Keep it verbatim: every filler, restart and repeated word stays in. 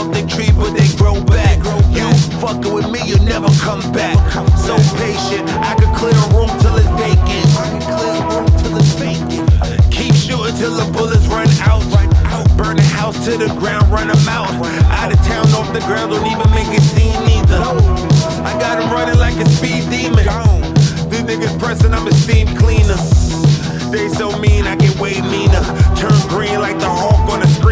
off the tree, but they grow back. You fucking with me, you'll never come back. So patient, I could clear a room till it's vacant. I can clear a room till it's vacant. Keep shooting till the bullets run out. Burn the house to the ground, run them out. Out of town, off the ground, don't even make it seem neither. I got him running like a speed demon. These niggas pressing, I'm a steam cleaner. They so mean, I get way meaner. Turn green like the Hulk on the screen.